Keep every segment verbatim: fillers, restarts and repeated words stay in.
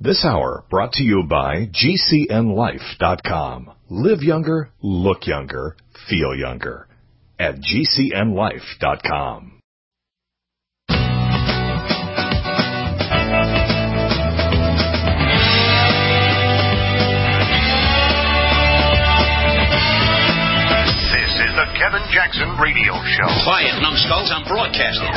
This hour brought to you by G C N life dot com. Live younger, look younger, feel younger at G C N life dot com. The Kevin Jackson Radio Show. Quiet, numbskulls, I'm broadcasting.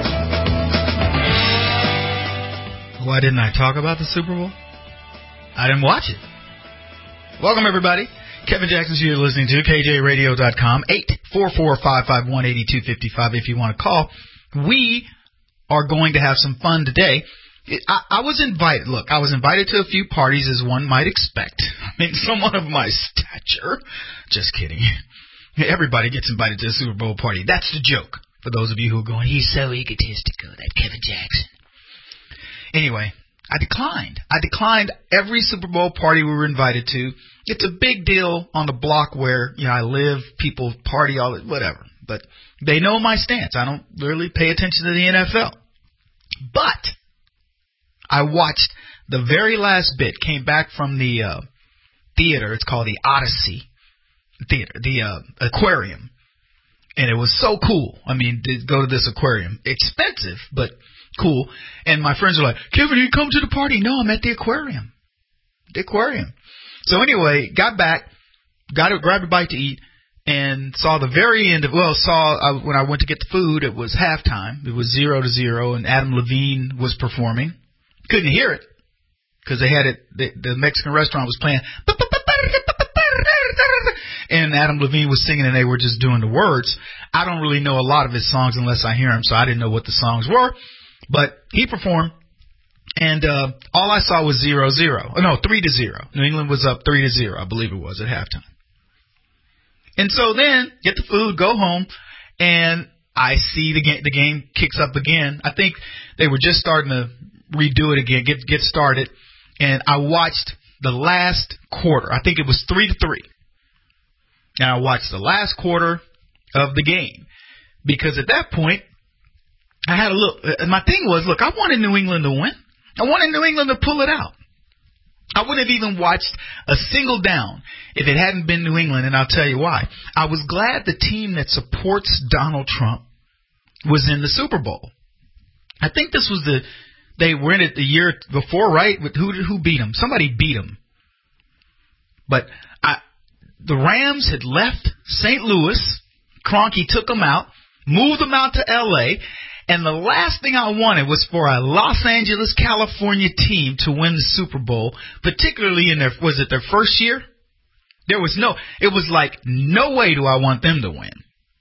Why didn't I talk about the Super Bowl? I didn't watch it. Welcome, everybody. Kevin Jackson, you're listening to K J radio dot com, eight four four, five five one, eight two five five if you want to call. We are going to have some fun today. I, I was invited. Look, I was invited to a few parties, as one might expect. I mean, someone of my stature. Just kidding. Everybody gets invited to a Super Bowl party. That's the joke. For those of you who are going, he's so egotistical, that Kevin Jackson. Anyway, I declined. I declined every Super Bowl party we were invited to. It's a big deal on the block where, you know, I live. People party, all that, whatever. But they know my stance. I don't really pay attention to the N F L. But I watched the very last bit. Came back from the uh, theater. It's called the Odyssey Theater, the uh, aquarium, and it was so cool. I mean, to go to this aquarium, expensive but cool. And my friends are like, "Kevin, you come to the party?" No, I'm at the aquarium. The aquarium. So anyway, got back, got to grab a bite to eat, and saw the very end of. Well, saw uh, when I went to get the food, it was halftime. It was zero to zero, and Adam Levine was performing. Couldn't hear it because they had it. The, the Mexican restaurant was playing. And Adam Levine was singing, and they were just doing the words. I don't really know a lot of his songs unless I hear them, so I didn't know what the songs were. But he performed, and uh, all I saw was zero zero. Oh, no, three to zero. New England was up three to zero, I believe it was, at halftime. And so then, get the food, go home, and I see the game, the game kicks up again. I think they were just starting to redo it again, get get started. And I watched the last quarter. I think it was three to three. And I watched the last quarter of the game because at that point I had a look. My thing was, look, I wanted New England to win. I wanted New England to pull it out. I wouldn't have even watched a single down if it hadn't been New England, and I'll tell you why. I was glad the team that supports Donald Trump was in the Super Bowl. I think this was the they were in it the year before, right? Who who beat them? Somebody beat them. But I. The Rams had left Saint Louis. Kroenke took them out, moved them out to L A, and the last thing I wanted was for a Los Angeles, California team to win the Super Bowl, particularly in their, was it their first year? There was no, it was like, no way do I want them to win.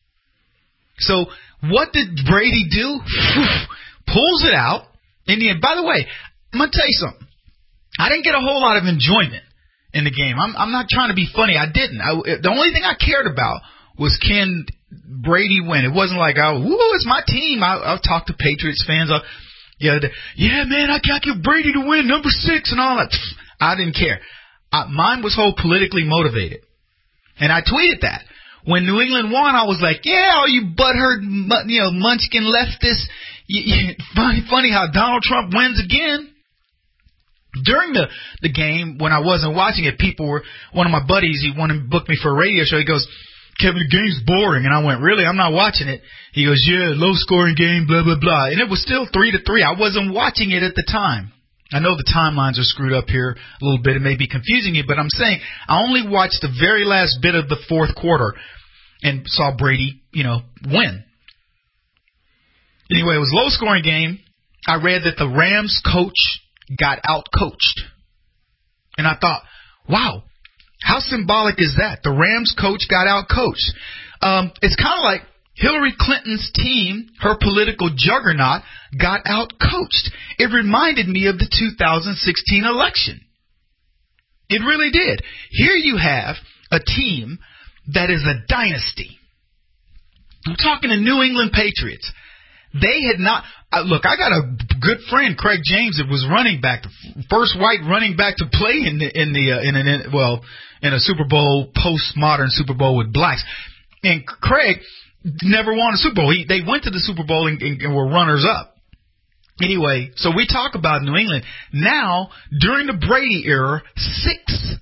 So what did Brady do? Pulls it out. And then, by the way, I'm going to tell you something. I didn't get a whole lot of enjoyment in the game. I'm, I'm not trying to be funny. I didn't. I, the only thing I cared about was can Brady win. It wasn't like, oh, woo, it's my team. I, I'll talk to Patriots fans. I'll, yeah, the, yeah, man, I got get Brady to win, number six and all that. I didn't care. I, mine was whole politically motivated. And I tweeted that. When New England won, I was like, yeah, all you butthurt, you know, munchkin leftists. You, you, funny, funny how Donald Trump wins again. During the, the game, when I wasn't watching it, people were, one of my buddies, he wanted to book me for a radio show. He goes, Kevin, the game's boring. And I went, really? I'm not watching it. He goes, yeah, low scoring game, blah, blah, blah. And it was still three to three. I wasn't watching it at the time. I know the timelines are screwed up here a little bit. It may be confusing you, but I'm saying I only watched the very last bit of the fourth quarter and saw Brady, you know, win. Anyway, it was a low scoring game. I read that the Rams coach got out-coached. And I thought, wow, how symbolic is that? The Rams coach got out-coached. Um, it's kind of like Hillary Clinton's team, her political juggernaut, got out-coached. It reminded me of the two thousand sixteen election. It really did. Here you have a team that is a dynasty. I'm talking to New England Patriots. They had not uh, – look, I got a good friend, Craig James, that was running back, the first white running back to play in the in the uh, in an in, well in a Super Bowl, postmodern Super Bowl with blacks. And Craig never won a Super Bowl. He, they went to the Super Bowl and, and, and were runners up. Anyway, so we talk about New England. Now, during the Brady era, six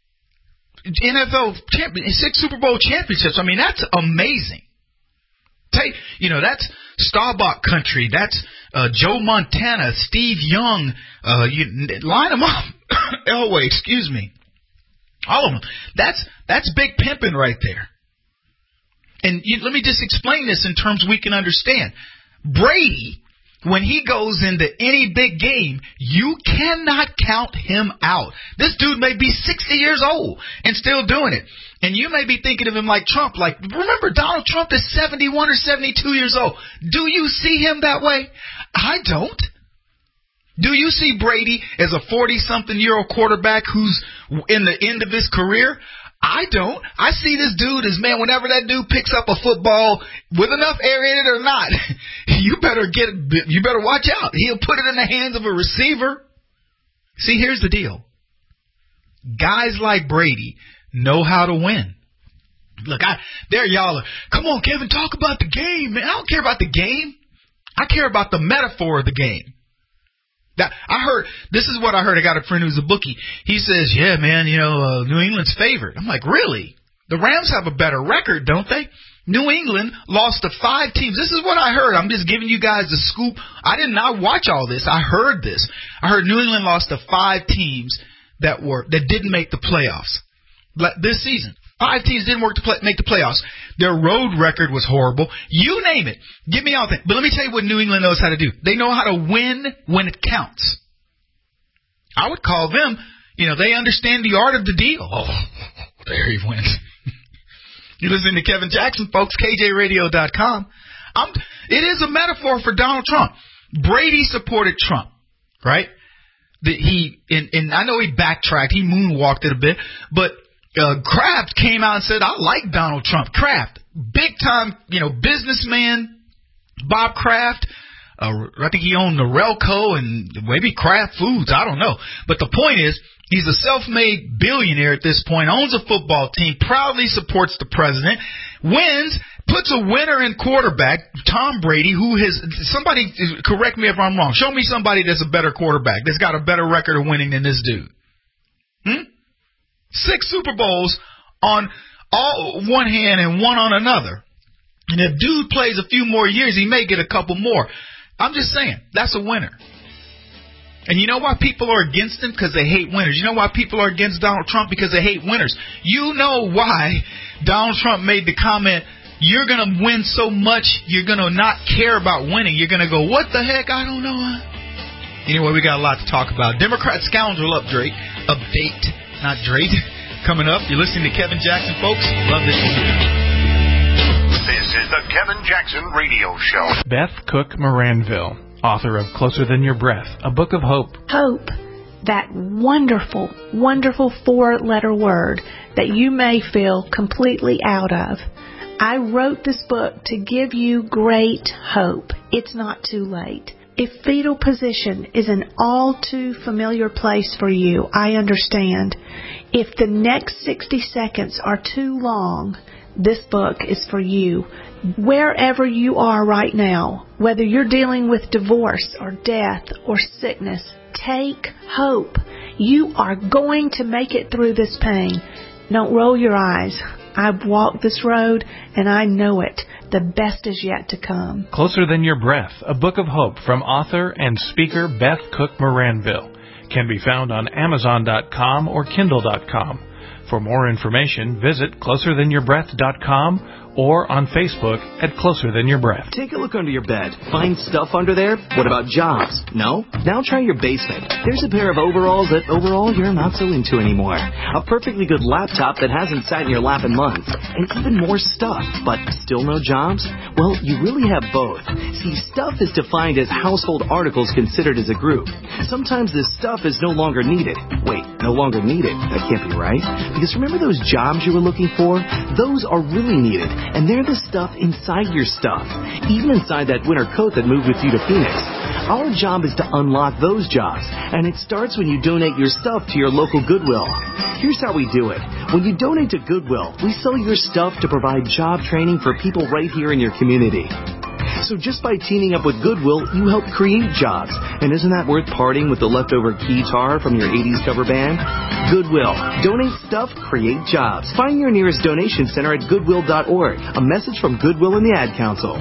N F L champion, six Super Bowl championships. I mean, that's amazing. Take, you know, that's Staubach country. That's uh, Joe Montana, Steve Young. Uh, you line them up. Elway, excuse me. All of them. That's that's big pimping right there. And you, let me just explain this in terms we can understand. Brady, when he goes into any big game, you cannot count him out. This dude may be sixty years old and still doing it. And you may be thinking of him like Trump. Like, remember, Donald Trump is seventy-one or seventy-two years old. Do you see him that way? I don't. Do you see Brady as a forty-something-year-old quarterback who's in the end of his career? I don't. I see this dude as, man, whenever that dude picks up a football with enough air in it or not, you better get, you better watch out. He'll put it in the hands of a receiver. See, here's the deal. Guys like Brady know how to win. Look, I, there y'all are. Come on, Kevin, talk about the game, man. I don't care about the game. I care about the metaphor of the game. That, I heard, this is what I heard. I got a friend who's a bookie. He says, yeah, man, you know, uh, New England's favored. I'm like, really? The Rams have a better record, don't they? New England lost to five teams. This is what I heard. I'm just giving you guys the scoop. I did not watch all this. I heard this. I heard New England lost to five teams that were, that didn't make the playoffs this season. Five teams didn't work to play, make the playoffs. Their road record was horrible. You name it. Give me all things. But let me tell you what New England knows how to do. They know how to win when it counts. I would call them, you know, they understand the art of the deal. Oh, there he went. You listen to Kevin Jackson, folks, K J radio dot com. I'm, it is a metaphor for Donald Trump. Brady supported Trump, right? The, he and, and I know he backtracked. He moonwalked it a bit, but Uh, Kraft came out and said, I like Donald Trump. Kraft, big time, you know, businessman, Bob Kraft. Uh, I think he owned Norelco and maybe Kraft Foods. I don't know. But the point is, he's a self-made billionaire at this point, owns a football team, proudly supports the president, wins, puts a winner in quarterback, Tom Brady, who has, somebody, correct me if I'm wrong, show me somebody that's a better quarterback, that's got a better record of winning than this dude. Hmm? Six Super Bowls on all one hand and one on another. And if dude plays a few more years, he may get a couple more. I'm just saying, that's a winner. And you know why people are against him? Because they hate winners. You know why people are against Donald Trump? Because they hate winners. You know why Donald Trump made the comment, you're going to win so much, you're going to not care about winning. You're going to go, what the heck? I don't know. Anyway, we got a lot to talk about. Democrat scoundrel update. Update. Not Drake. Coming up, you're listening to Kevin Jackson, folks. Love this one. This is the Kevin Jackson Radio Show. Beth Cook Moranville, author of Closer Than Your Breath, a book of hope. Hope, that wonderful, wonderful four-letter word that you may feel completely out of. I wrote this book to give you great hope. It's not too late. If fetal position is an all too familiar place for you, I understand. If the next sixty seconds are too long, this book is for you. Wherever you are right now, whether you're dealing with divorce or death or sickness, take hope. You are going to make it through this pain. Don't roll your eyes. I've walked this road, and I know it. The best is yet to come. Closer Than Your Breath, a book of hope from author and speaker Beth Cook Moranville. Can be found on Amazon dot com or Kindle dot com. For more information, visit closer than your breath dot com or on Facebook at Closer Than Your Breath. Take a look under your bed. Find stuff under there? What about jobs? No? Now try your basement. There's a pair of overalls that overall you're not so into anymore. A perfectly good laptop that hasn't sat in your lap in months. And even more stuff, but still no jobs? Well, you really have both. See, stuff is defined as household articles considered as a group. Sometimes this stuff is no longer needed. Wait, no longer needed? That can't be right. Because remember those jobs you were looking for? Those are really needed. And they're the stuff inside your stuff, even inside that winter coat that moved with you to Phoenix. Our job is to unlock those jobs, and it starts when you donate your stuff to your local Goodwill. Here's how we do it. When you donate to Goodwill, we sell your stuff to provide job training for people right here in your community. So just by teaming up with Goodwill, you help create jobs. And isn't that worth parting with the leftover guitar from your eighties cover band? Goodwill. Donate stuff, create jobs. Find your nearest donation center at goodwill dot org. A message from Goodwill and the Ad Council.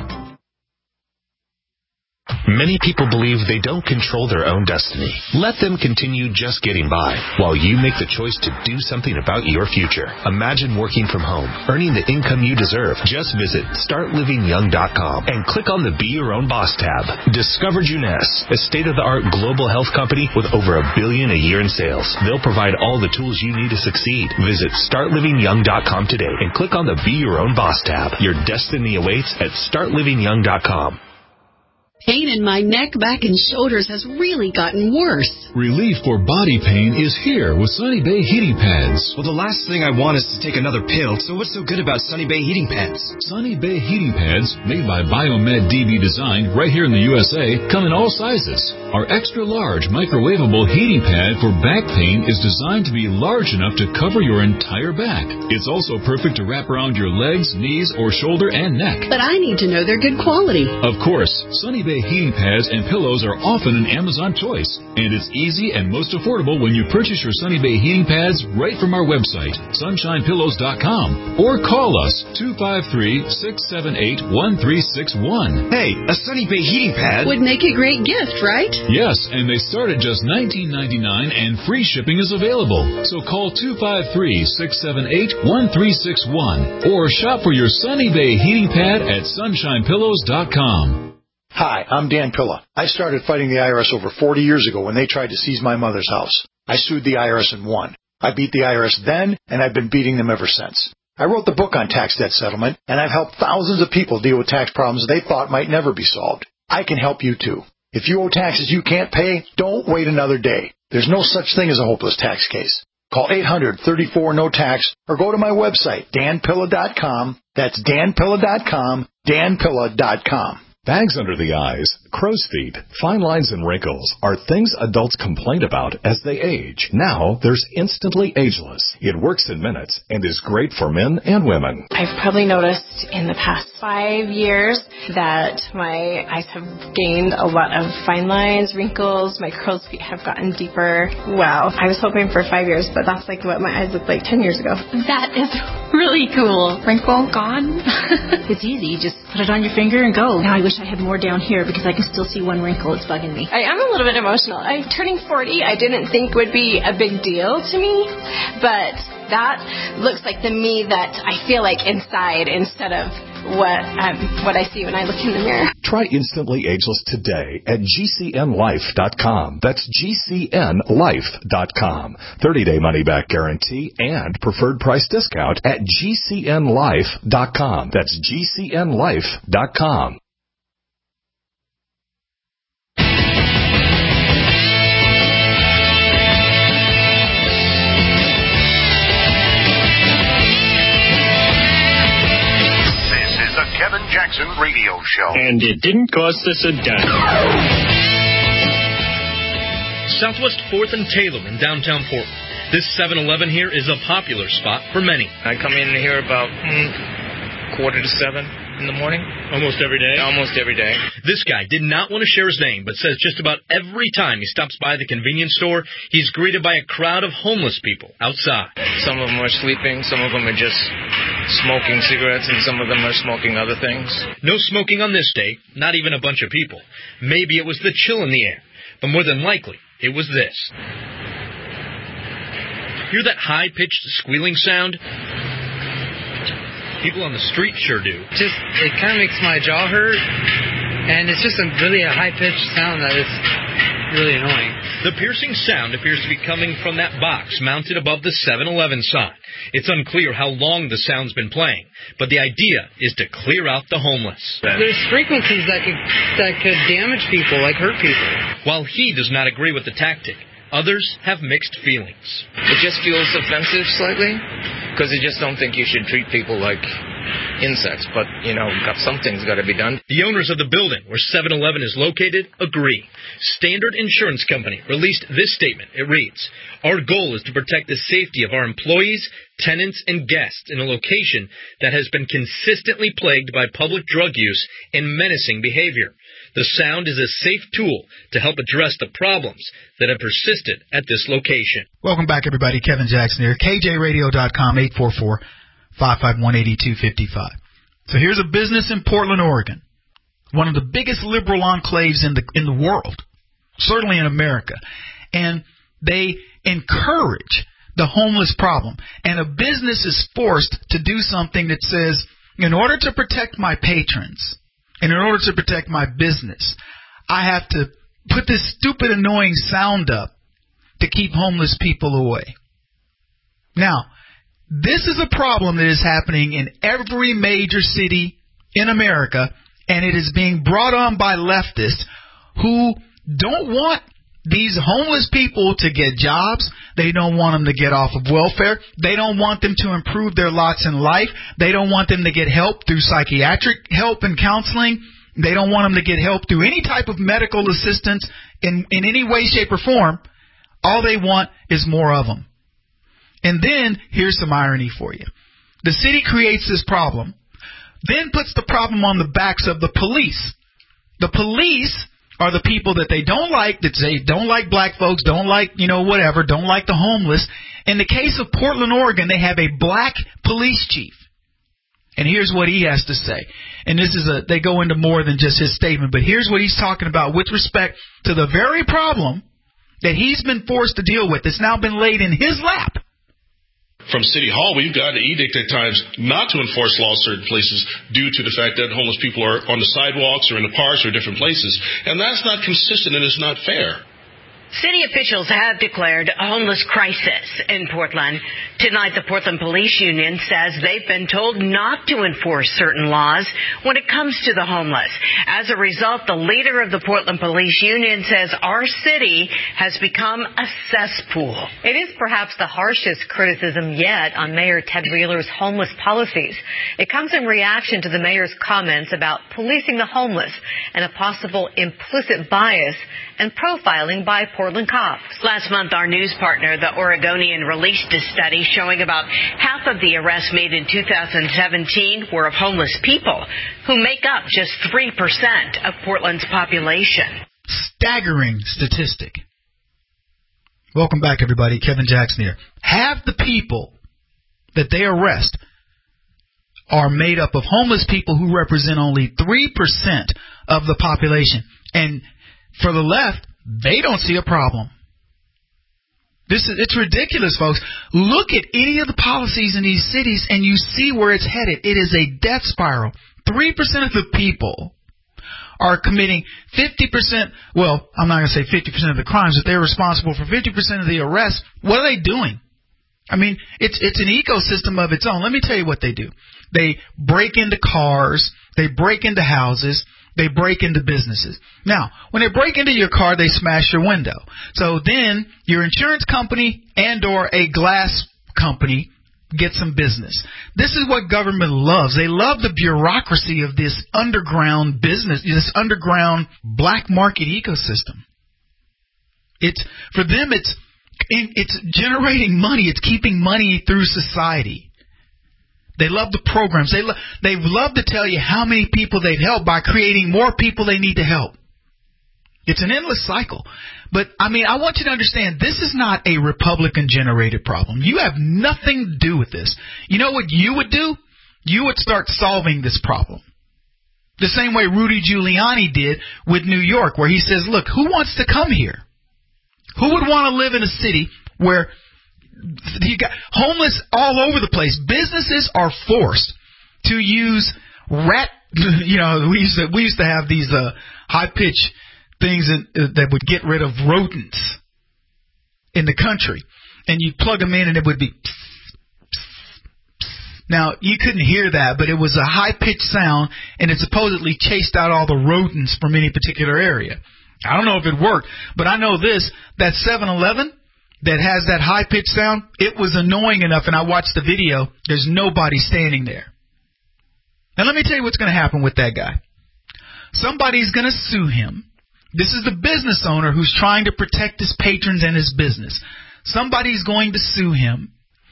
Many people believe they don't control their own destiny. Let them continue just getting by while you make the choice to do something about your future. Imagine working from home, earning the income you deserve. Just visit start living young dot com and click on the Be Your Own Boss tab. Discover Juness, a state-of-the-art global health company with over a billion a year in sales. They'll provide all the tools you need to succeed. Visit start living young dot com today and click on the Be Your Own Boss tab. Your destiny awaits at start living young dot com. Pain in my neck, back, and shoulders has really gotten worse. Relief for body pain is here with Sunny Bay heating pads. Well, the last thing I want is to take another pill, so what's so good about Sunny Bay heating pads? Sunny Bay heating pads, made by Biomed D B Design right here in the U S A, come in all sizes. Our extra-large microwavable heating pad for back pain is designed to be large enough to cover your entire back. It's also perfect to wrap around your legs, knees, or shoulder and neck. But I need to know they're good quality. Of course, Sunny Bay heating pads and pillows are often an Amazon choice, and it's easy and most affordable when you purchase your Sunny Bay heating pads right from our website, sunshine pillows dot com, or call us two five three, six seven eight, one three six one. Hey, a Sunny Bay heating pad would make a great gift, right? Yes, and they start at just nineteen ninety-nine and free shipping is available. So call two five three, six seven eight, one three six one or shop for your Sunny Bay heating pad at sunshine pillows dot com. Hi, I'm Dan Pilla. I started fighting the I R S over forty years ago when they tried to seize my mother's house. I sued the I R S and won. I beat the I R S then, and I've been beating them ever since. I wrote the book on tax debt settlement, and I've helped thousands of people deal with tax problems they thought might never be solved. I can help you too. If you owe taxes you can't pay, don't wait another day. There's no such thing as a hopeless tax case. Call eight hundred, thirty-four, no tax or go to my website, dan pilla dot com. That's dan pilla dot com, dan pilla dot com. Bags under the eyes, crow's feet, fine lines and wrinkles are things adults complain about as they age. Now there's Instantly Ageless. It works in minutes and is great for men and women. I've probably noticed in the past five years that my eyes have gained a lot of fine lines, wrinkles, my crow's feet have gotten deeper. Wow. I was hoping for five years, but that's like what my eyes looked like ten years ago. That is really cool. Wrinkle gone. It's easy. You just put it on your finger and go. Now I wish I had more down here because I can still see one wrinkle. It's bugging me. I am a little bit emotional. I turning forty, I didn't think would be a big deal to me, but that looks like the me that I feel like inside instead of what um, what I see when I look in the mirror. Try Instantly Ageless today at G C N life dot com. That's G C N life dot com. thirty-day money-back guarantee and preferred price discount at G C N life dot com. That's G C N life dot com. Kevin Jackson Radio Show. And it didn't cost us a dime. Southwest fourth and Taylor in downtown Portland. This seven eleven here is a popular spot for many. I come in here about mm, quarter to seven in the morning. Almost every day? Almost every day. This guy did not want to share his name, but says just about every time he stops by the convenience store, he's greeted by a crowd of homeless people outside. Some of them are sleeping, some of them are just smoking cigarettes, and some of them are smoking other things. No smoking on this day, not even a bunch of people. Maybe it was the chill in the air, but more than likely, it was this. Hear that high-pitched squealing sound? People on the street sure do. Just, it kind of makes my jaw hurt, and it's just a really a high-pitched sound that is really annoying. The piercing sound appears to be coming from that box mounted above the seven eleven sign. It's unclear how long the sound's been playing, but the idea is to clear out the homeless. There's frequencies that could that could damage people, like hurt people. While he does not agree with the tactic, others have mixed feelings. It just feels offensive slightly, because I just don't think you should treat people like insects. But, you know, something's got to be done. The owners of the building where seven eleven is located agree. Standard Insurance Company released this statement. It reads, "Our goal is to protect the safety of our employees, tenants and guests in a location that has been consistently plagued by public drug use and menacing behavior. The sound is a safe tool to help address the problems that have persisted at this location. Welcome back, everybody. Kevin Jackson here. K J radio dot com, eight four four, five five one, eight two five five. So here's a business in Portland, Oregon, one of the biggest liberal enclaves in the in the world, certainly in America. And they encourage the homeless problem. And a business is forced to do something that says, in order to protect my patrons, and in order to protect my business, I have to put this stupid, annoying sound up to keep homeless people away. Now, this is a problem that is happening in every major city in America, and it is being brought on by leftists who don't want these homeless people to get jobs. They don't want them to get off of welfare. They don't want them to improve their lots in life. They don't want them to get help through psychiatric help and counseling. They don't want them to get help through any type of medical assistance in, in any way, shape, or form. All they want is more of them. And then, here's some irony for you. The city creates this problem, then puts the problem on the backs of the police. The police are the people that they don't like, that say don't like black folks, don't like, you know, whatever, don't like the homeless. In the case of Portland, Oregon, they have a black police chief. And here's what he has to say. And this is a, they go into more than just his statement, but here's what he's talking about with respect to the very problem that he's been forced to deal with. It's now been laid in his lap. From City Hall, we've got an edict at times not to enforce laws certain places due to the fact that homeless people are on the sidewalks or in the parks or different places. And that's not consistent and it's not fair. City officials have declared a homeless crisis in Portland. Tonight, the Portland Police Union says they've been told not to enforce certain laws when it comes to the homeless. As a result, the leader of the Portland Police Union says our city has become a cesspool. It is perhaps the harshest criticism yet on Mayor Ted Wheeler's homeless policies. It comes in reaction to the mayor's comments about policing the homeless and a possible implicit bias and profiling by Portland cops. Last month, our news partner, The Oregonian, released a study showing about half of the arrests made in two thousand seventeen were of homeless people, who make up just three percent of Portland's population. Staggering statistic. Welcome back, everybody. Kevin Jackson here. Half the people that they arrest are made up of homeless people who represent only three percent of the population. And for the left, they don't see a problem. This is, it's ridiculous, folks. Look at any of the policies in these cities and you see where it's headed. It is a death spiral. three percent of the people are committing fifty percent, well, I'm not going to say fifty percent of the crimes, but they're responsible for fifty percent of the arrests. What are they doing? I mean, it's it's an ecosystem of its own. Let me tell you what they do. They break into cars. They break into houses. They break into businesses. Now, when they break into your car, they smash your window. So then your insurance company and or a glass company get some business. This is what government loves. They love the bureaucracy of this underground business, this underground black market ecosystem. It's for them, it's it's generating money. It's keeping money through society. They love the programs. They lo- they love to tell you how many people they've helped by creating more people they need to help. It's an endless cycle. But, I mean, I want you to understand, this is not a Republican-generated problem. You have nothing to do with this. You know what you would do? You would start solving this problem. The same way Rudy Giuliani did with New York, where he says, look, who wants to come here? Who would want to live in a city where you got homeless all over the place? Businesses are forced to use rat. You know, we used to we used to have these uh, high pitch things that, uh, that would get rid of rodents in the country, and you plug them in, and it would be. Now you couldn't hear that, but it was a high pitched sound, and it supposedly chased out all the rodents from any particular area. I don't know if it worked, but I know this: that seven eleven that has that high-pitched sound, it was annoying enough, and I watched the video, there's nobody standing there. Now, let me tell you what's going to happen with that guy. Somebody's going to sue him. This is the business owner who's trying to protect his patrons and his business. Somebody's going to sue him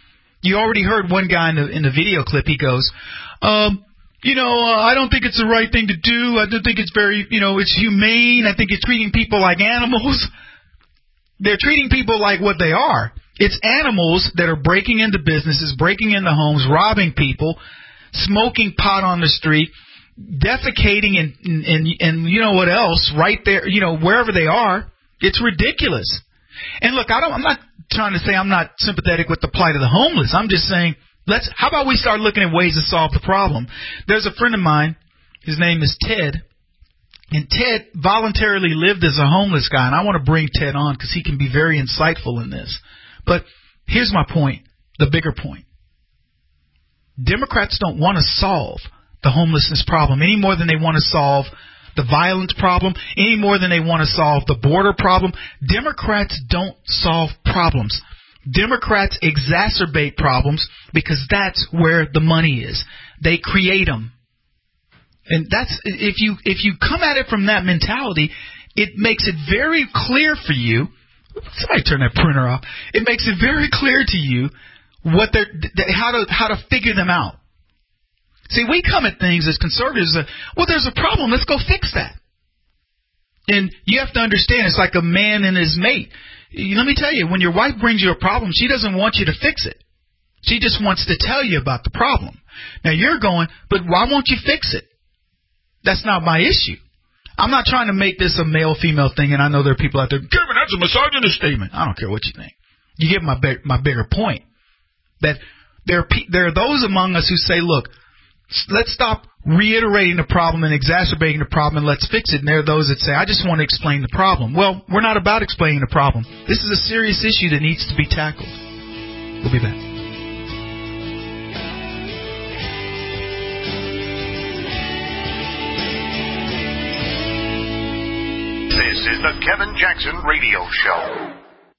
You already heard one guy in the, in the video clip. He goes, um, you know, uh, I don't think it's the right thing to do. I don't think it's very, you know, it's humane. I think it's treating people like animals. They're treating people like what they are. It's animals that are breaking into businesses, breaking into homes, robbing people, smoking pot on the street, defecating and, and, and, and you know what else, right there, you know, wherever they are. It's ridiculous. And look, I don't, I'm not trying to say I'm not sympathetic with the plight of the homeless. I'm just saying, let's, how about we start looking at ways to solve the problem? There's a friend of mine, his name is Ted, and Ted voluntarily lived as a homeless guy, and I want to bring Ted on because he can be very insightful in this. But here's my point, the bigger point. Democrats don't want to solve the homelessness problem any more than they want to solve the violence problem, any more than they want to solve the border problem. Democrats don't solve problems. Democrats exacerbate problems because that's where the money is. They create them. And that's, if you, if you come at it from that mentality, it makes it very clear for you. Somebody turn that printer off. It makes it very clear to you what they're, how to, how to figure them out. See, we come at things as conservatives, uh, well, there's a problem, let's go fix that. And you have to understand, it's like a man and his mate. You, let me tell you, when your wife brings you a problem, she doesn't want you to fix it. She just wants to tell you about the problem. Now, you're going, but why won't you fix it? That's not my issue. I'm not trying to make this a male-female thing, and I know there are people out there, Kevin, that's a misogynist statement. I don't care what you think. You get my big, my bigger point. That there are, there are those among us who say, look, let's stop reiterating the problem and exacerbating the problem and let's fix it. And there are those that say, I just want to explain the problem. Well, we're not about explaining the problem. This is a serious issue that needs to be tackled. We'll be back. This is the Kevin Jackson Radio Show.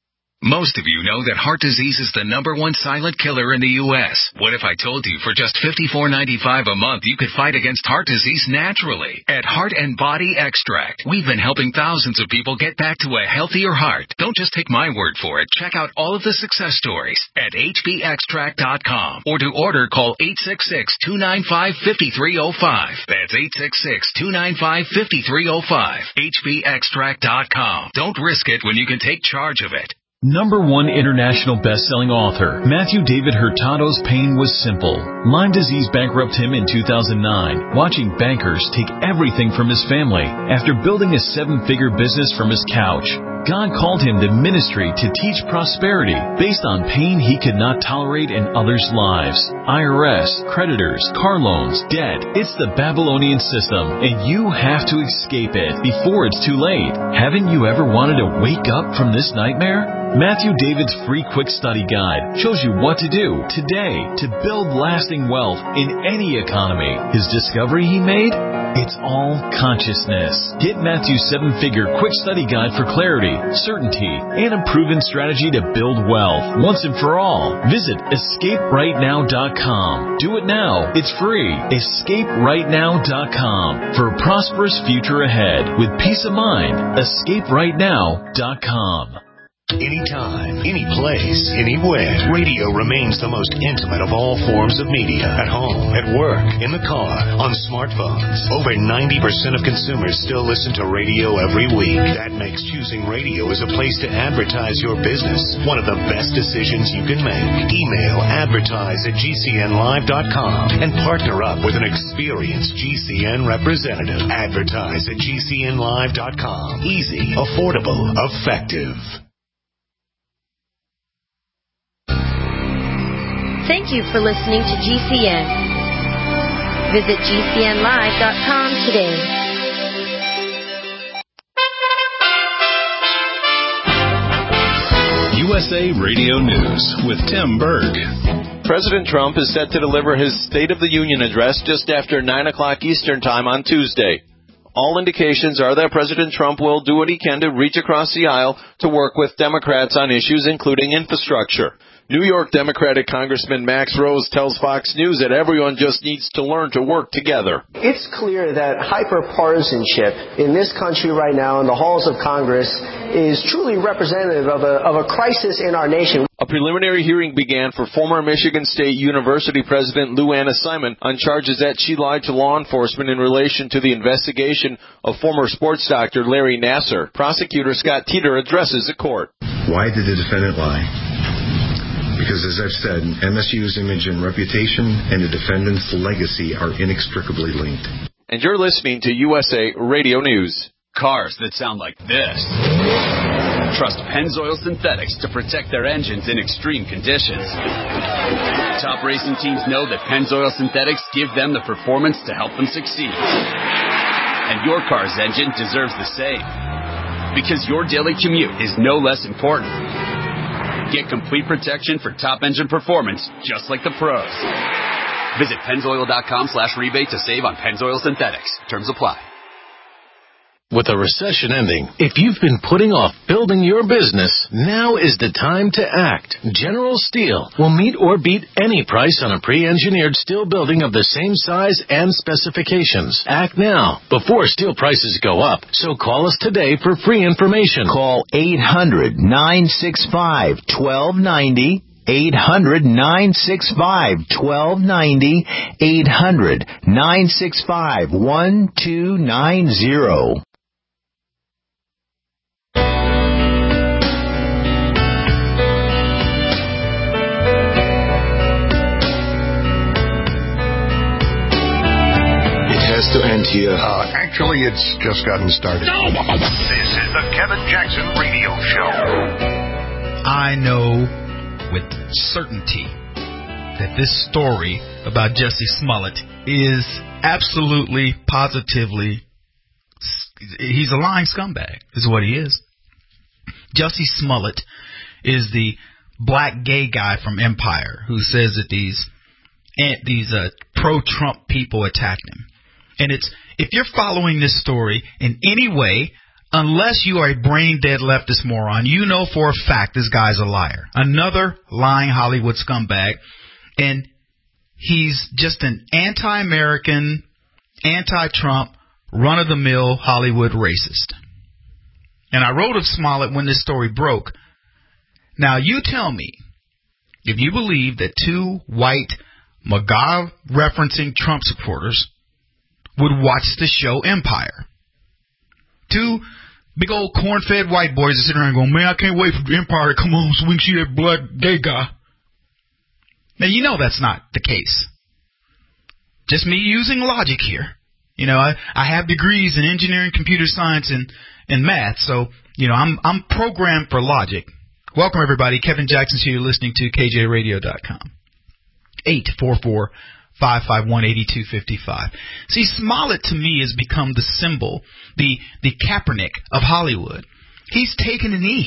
Most of you know that heart disease is the number one silent killer in the U S What if I told you for just fifty-four ninety-five a month you could fight against heart disease naturally? At Heart and Body Extract, we've been helping thousands of people get back to a healthier heart. Don't just take my word for it. Check out all of the success stories at H B extract dot com, or to order, call eight six six, two nine five, five three zero five. That's eight six six, two nine five, five three zero five. H B extract dot com. Don't risk it when you can take charge of it. Number one international best-selling author, Matthew David Hurtado's pain was simple. Lyme disease bankrupted him in two thousand nine, watching bankers take everything from his family after building a seven-figure business from his couch. God called him to ministry to teach prosperity based on pain he could not tolerate in others' lives. I R S, creditors, car loans, debt. It's the Babylonian system, and you have to escape it before it's too late. Haven't you ever wanted to wake up from this nightmare? Matthew David's free quick study guide shows you what to do today to build lasting wealth in any economy. His discovery he made? It's all consciousness. Get Matthew's seven-figure quick study guide for clarity, certainty, and a proven strategy to build wealth once and for all. Visit escape right now dot com. Do it now. It's free. escape right now dot com for a prosperous future ahead with peace of mind. escape right now dot com. Anytime, any place, anywhere. Radio remains the most intimate of all forms of media. At home, at work, in the car, on smartphones. Over ninety percent of consumers still listen to radio every week. That makes choosing radio as a place to advertise your business one of the best decisions you can make. Email advertise at G C N live dot com and partner up with an experienced G C N representative. Advertise at G C N live dot com. Easy, affordable, effective. Thank you for listening to G C N. Visit G C N live dot com today. U S A Radio News with Tim Berg. President Trump is set to deliver his State of the Union address just after nine o'clock Eastern Time on Tuesday. All indications are that President Trump will do what he can to reach across the aisle to work with Democrats on issues including infrastructure. New York Democratic Congressman Max Rose tells Fox News that everyone just needs to learn to work together. It's clear that hyper-partisanship in this country right now in the halls of Congress is truly representative of a, of a crisis in our nation. A preliminary hearing began for former Michigan State University President Lou Anna Simon on charges that she lied to law enforcement in relation to the investigation of former sports doctor Larry Nassar. Prosecutor Scott Teeter addresses the court. Why did the defendant lie? Because, as I've said, M S U's image and reputation and the defendant's legacy are inextricably linked. And you're listening to U S A Radio News. Cars that sound like this. Trust Pennzoil Synthetics to protect their engines in extreme conditions. Top racing teams know that Pennzoil Synthetics give them the performance to help them succeed. And your car's engine deserves the same. Because your daily commute is no less important. Get complete protection for top engine performance, just like the pros. Visit Pennzoil.com slash rebate to save on Pennzoil Synthetics. Terms apply. With a recession ending, if you've been putting off building your business, now is the time to act. General Steel will meet or beat any price on a pre-engineered steel building of the same size and specifications. Act now, before steel prices go up. So call us today for free information. Call eight hundred, nine six five, one two nine zero. eight hundred, nine six five, one two nine zero. eight hundred, nine six five, one two nine zero. To end here. Uh, actually, it's just gotten started. No! This is the Kevin Jackson Radio Show. I know with certainty that this story about Jussie Smollett is absolutely, positively, he's a lying scumbag, is what he is. Jussie Smollett is the black gay guy from Empire who says that these, these uh, pro-Trump people attacked him. And it's, if you're following this story in any way, unless you are a brain-dead leftist moron, you know for a fact this guy's a liar. Another lying Hollywood scumbag. And he's just an anti-American, anti-Trump, run-of-the-mill Hollywood racist. And I wrote of Smollett when this story broke. Now, you tell me, if you believe that two white, MAGA-referencing Trump supporters would watch the show Empire. Two big old corn-fed white boys are sitting around going, man, I can't wait for Empire to come on so we can see that black gay guy. Now, you know that's not the case. Just me using logic here. You know, I, I have degrees in engineering, computer science, and, and math, so, you know, I'm I'm programmed for logic. Welcome, everybody. Kevin Jackson's here. You're listening to K J radio dot com. eight four four, five five one, eight two five five. See, Smollett to me has become the symbol, the the Kaepernick of Hollywood. He's taken a knee.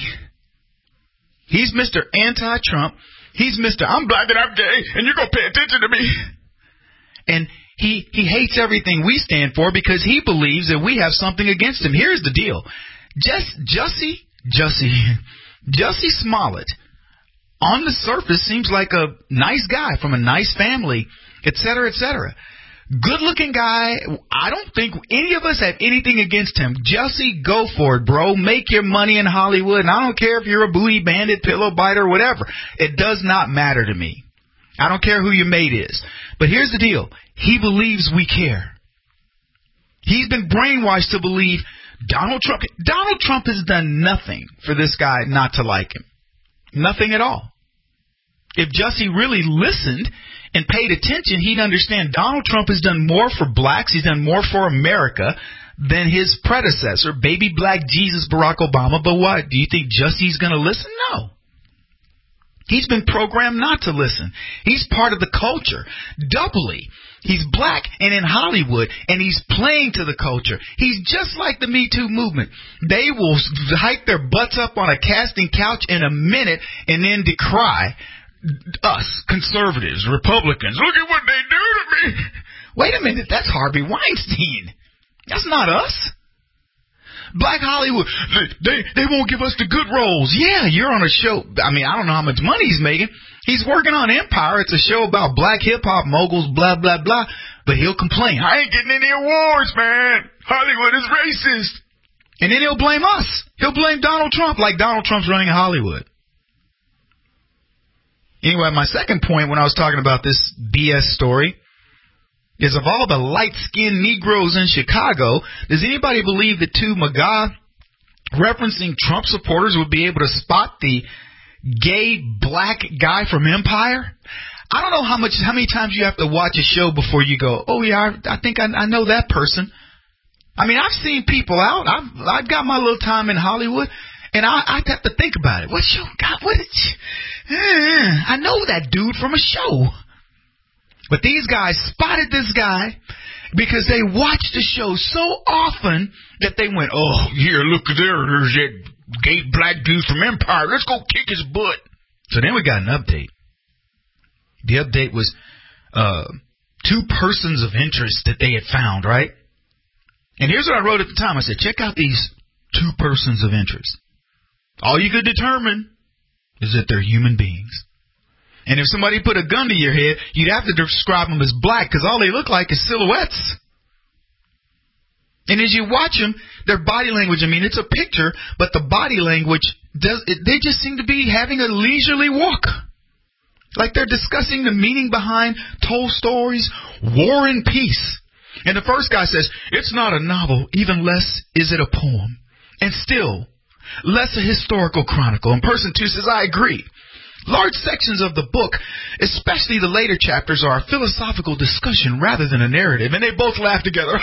He's Mister Anti-Trump. He's Mister I'm black and I'm gay, and you're going to pay attention to me. And he he hates everything we stand for because he believes that we have something against him. Here's the deal. Just Jussie, Jussie, Jussie Smollett, on the surface, seems like a nice guy from a nice family, et cetera, et cetera. Good-looking guy. I don't think any of us have anything against him. Jussie, go for it, bro. Make your money in Hollywood. And I don't care if you're a booty bandit, pillow biter, whatever. It does not matter to me. I don't care who your mate is. But here's the deal. He believes we care. He's been brainwashed to believe Donald Trump. Donald Trump has done nothing for this guy not to like him. Nothing at all. If Jussie really listened and paid attention, he'd understand Donald Trump has done more for blacks, he's done more for America than his predecessor, baby black Jesus Barack Obama. But what? Do you think Jussie's going to listen? No. He's been programmed not to listen. He's part of the culture. Doubly. He's black and in Hollywood, and he's playing to the culture. He's just like the Me Too movement. They will hike their butts up on a casting couch in a minute and then decry us, conservatives, Republicans. Look at what they do to me. Wait a minute, that's Harvey Weinstein. That's not us. Black Hollywood, they, they they won't give us the good roles. Yeah, you're on a show. I mean, I don't know how much money he's making. He's working on Empire. It's a show about black hip-hop moguls, blah, blah, blah. But he'll complain. I ain't getting any awards, man. Hollywood is racist. And then he'll blame us. He'll blame Donald Trump like Donald Trump's running Hollywood. Anyway, my second point when I was talking about this B S story is of all the light-skinned Negroes in Chicago, does anybody believe that two MAGA referencing Trump supporters would be able to spot the gay black guy from Empire? I don't know how much, how many times you have to watch a show before you go, oh yeah, I, I think I, I know that person. I mean, I've seen people out. I've, I've got my little time in Hollywood, and I, I have to think about it. What show? God, what did you, uh, I know that dude from a show. But these guys spotted this guy because they watched the show so often that they went, oh, here, look there. There's that gay black dude from Empire. Let's go kick his butt. So then we got an update. The update was uh, two persons of interest that they had found, right? And here's what I wrote at the time. I said, check out these two persons of interest. All you could determine is that they're human beings. And if somebody put a gun to your head, you'd have to describe them as black because all they look like is silhouettes. And as you watch them, their body language, I mean, it's a picture, but the body language, does they just seem to be having a leisurely walk. Like they're discussing the meaning behind Tolstoy's War and Peace. And the first guy says, it's not a novel, even less is it a poem. And still, less a historical chronicle. And person two says, I agree. Large sections of the book, especially the later chapters, are a philosophical discussion rather than a narrative. And they both laugh together.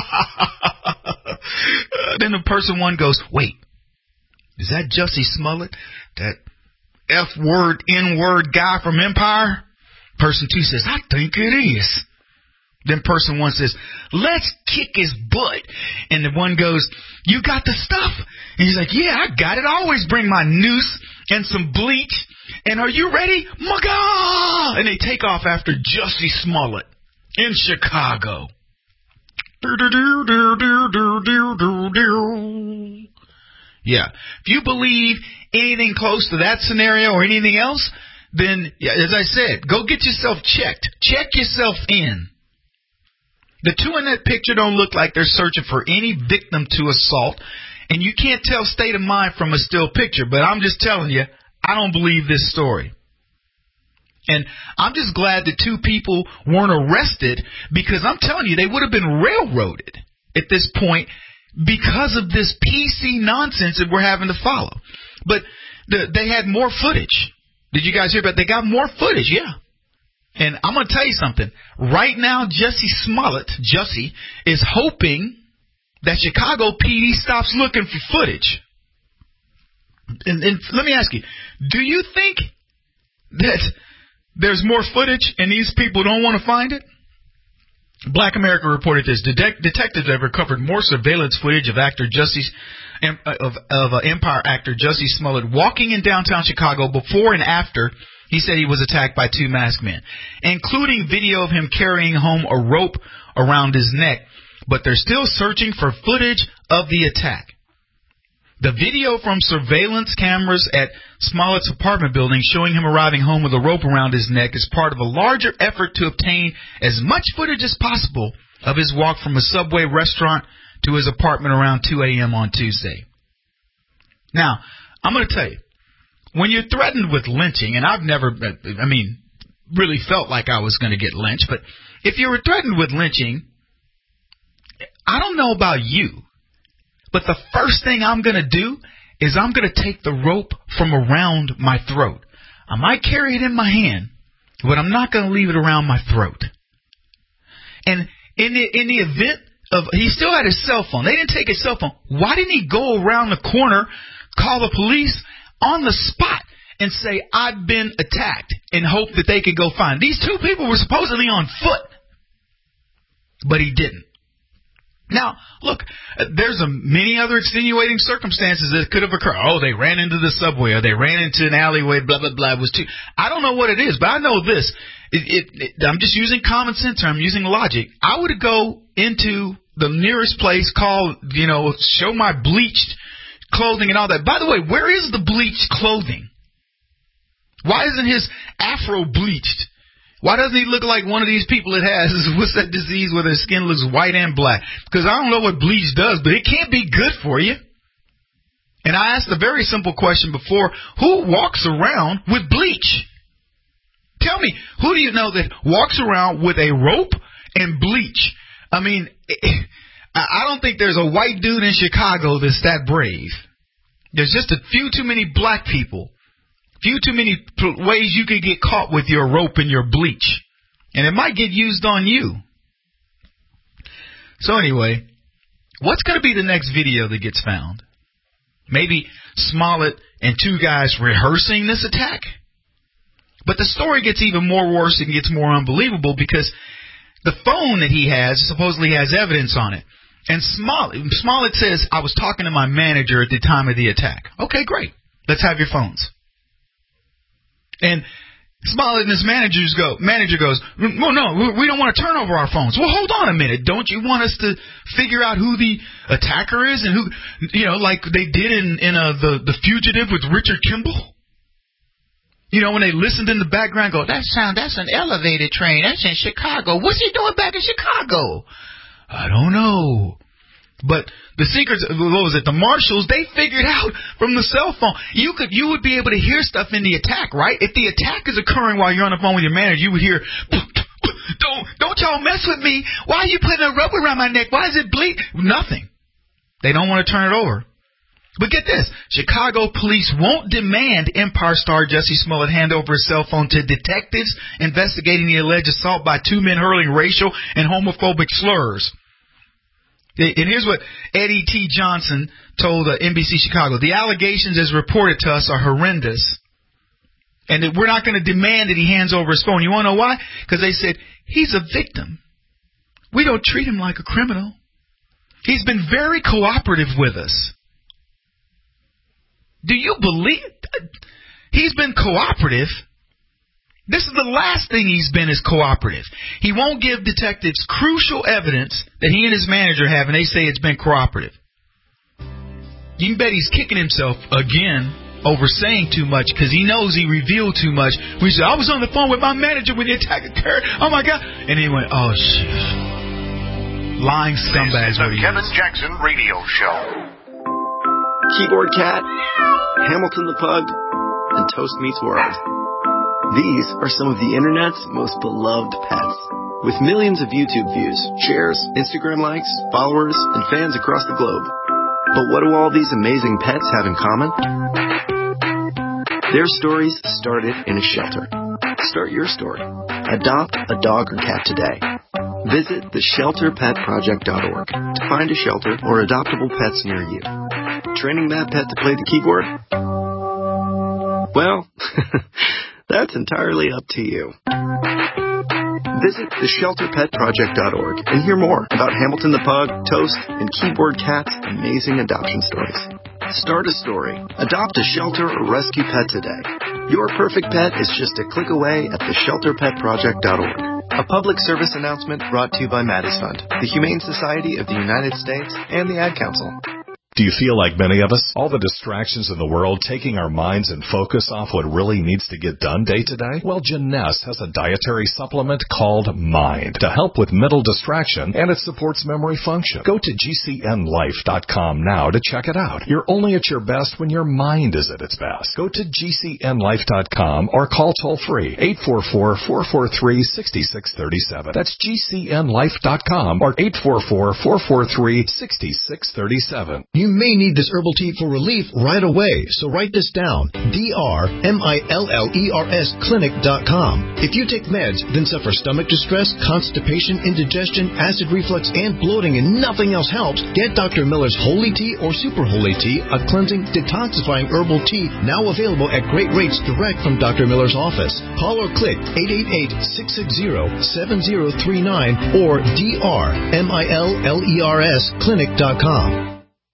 Then the person one goes, wait, is that Jussie Smollett? That F-word, N-word guy from Empire? Person two says, I think it is. Then person one says, let's kick his butt. And the one goes, you got the stuff? And he's like, yeah, I got it. I always bring my noose and some bleach. And are you ready? MAGA! And they take off after Jussie Smollett in Chicago. Yeah. If you believe anything close to that scenario or anything else, then, yeah, as I said, go get yourself checked. Check yourself in. The two in that picture don't look like they're searching for any victim to assault. And you can't tell state of mind from a still picture. But I'm just telling you, I don't believe this story. And I'm just glad that two people weren't arrested because I'm telling you, they would have been railroaded at this point because of this P C nonsense that we're having to follow. But the, they had more footage. Did you guys hear about it? They got more footage, yeah. And I'm going to tell you something. Right now, Jussie Smollett, Jussie, is hoping that Chicago P D stops looking for footage. And, and let me ask you, do you think that there's more footage and these people don't want to find it? Black America reported this. Detec- detectives have recovered more surveillance footage of actor Jussie, of, of uh, Empire actor Jussie Smollett walking in downtown Chicago before and after he said he was attacked by two masked men, including video of him carrying home a rope around his neck. But they're still searching for footage of the attack. The video from surveillance cameras at Smollett's apartment building showing him arriving home with a rope around his neck is part of a larger effort to obtain as much footage as possible of his walk from a Subway restaurant to his apartment around two a.m. on Tuesday. Now, I'm going to tell you, when you're threatened with lynching, and I've never, I mean, really felt like I was going to get lynched, but if you were threatened with lynching, I don't know about you, but the first thing I'm going to do is I'm going to take the rope from around my throat. I might carry it in my hand, but I'm not going to leave it around my throat. And in the, in the event of, he still had his cell phone. They didn't take his cell phone. Why didn't he go around the corner, call the police on the spot, and say, I've been attacked, and hope that they could go find? These two people were supposedly on foot, but he didn't. Now, look, there's a many other extenuating circumstances that could have occurred. Oh, they ran into the subway, or they ran into an alleyway, blah, blah, blah. It was too, I don't know what it is, but I know this. It, it, it, I'm just using common sense, or I'm using logic. I would go into the nearest place, call, you know, show my bleached clothing and all that. By the way, where is the bleached clothing? Why isn't his afro bleached? Why doesn't he look like one of these people that has, what's that disease where their skin looks white and black? Because I don't know what bleach does, but it can't be good for you. And I asked a very simple question before. Who walks around with bleach? Tell me, who do you know that walks around with a rope and bleach? I mean, I don't think there's a white dude in Chicago that's that brave. There's just a few too many black people. Few too many ways you could get caught with your rope and your bleach. And it might get used on you. So anyway, what's going to be the next video that gets found? Maybe Smollett and two guys rehearsing this attack? But the story gets even more worse and gets more unbelievable because the phone that he has supposedly has evidence on it. And Smollett, Smollett says, I was talking to my manager at the time of the attack. Okay, great. Let's have your phones. And Smollett and his managers go, manager goes, well, no, we don't want to turn over our phones. Well, hold on a minute. Don't you want us to figure out who the attacker is and who, you know, like they did in, in uh, the, the Fugitive with Richard Kimball? You know, when they listened in the background, go, that sound, that's an elevated train. That's in Chicago. What's he doing back in Chicago? I don't know. But the secrets, what was it, the marshals, they figured out from the cell phone. You could, you would be able to hear stuff in the attack, right? If the attack is occurring while you're on the phone with your manager, you would hear, don't, don't y'all mess with me. Why are you putting a rope around my neck? Why is it bleed? Nothing. They don't want to turn it over. But get this, Chicago police won't demand Empire star Jussie Smollett hand over his cell phone to detectives investigating the alleged assault by two men hurling racial and homophobic slurs. And here's what Eddie T. Johnson told uh, N B C Chicago. The allegations as reported to us are horrendous. And that we're not going to demand that he hands over his phone. You want to know why? Because they said, he's a victim. We don't treat him like a criminal. He's been very cooperative with us. Do you believe he's been cooperative? This is the last thing he's been is cooperative. He won't give detectives crucial evidence that he and his manager have, and they say it's been cooperative. You can bet he's kicking himself again over saying too much because he knows he revealed too much. We said, I was on the phone with my manager when the attack occurred. Oh, my God. And he went, oh, shit. Lying scumbag is what he is. This is the Kevin Jackson Radio Show. Keyboard Cat, Hamilton the Pug, and Toast Meets World. These are some of the internet's most beloved pets. With millions of YouTube views, shares, Instagram likes, followers, and fans across the globe. But what do all these amazing pets have in common? Their stories started in a shelter. Start your story. Adopt a dog or cat today. Visit the shelter pet project dot org to find a shelter or adoptable pets near you. Training that pet to play the keyboard? Well, that's entirely up to you. Visit the shelter pet project dot org and hear more about Hamilton the Pug, Toast, and Keyboard Cat's amazing adoption stories. Start a story. Adopt a shelter or rescue pet today. Your perfect pet is just a click away at the shelter pet project dot org. A public service announcement brought to you by Maddie's Fund, the Humane Society of the United States, and the Ad Council. Do you feel like many of us? All the distractions in the world taking our minds and focus off what really needs to get done day to day? Well, Jeunesse has a dietary supplement called Mind to help with mental distraction, and it supports memory function. Go to G C N life dot com now to check it out. You're only at your best when your mind is at its best. Go to G C N life dot com or call toll-free eight four four, four four three, six six three seven. That's G C N life dot com or eight four four, four four three, six six three seven. You may need this herbal tea for relief right away, so write this down. D R M I L L E R S clinic dot com. If you take meds, then suffer stomach distress, constipation, indigestion, acid reflux, and bloating, and nothing else helps, get Doctor Miller's Holy Tea or Super Holy Tea, a cleansing, detoxifying herbal tea now available at great rates direct from Doctor Miller's office. Call or click eight eight eight, six six zero, seven zero three nine or D R M I L L E R S clinic dot com.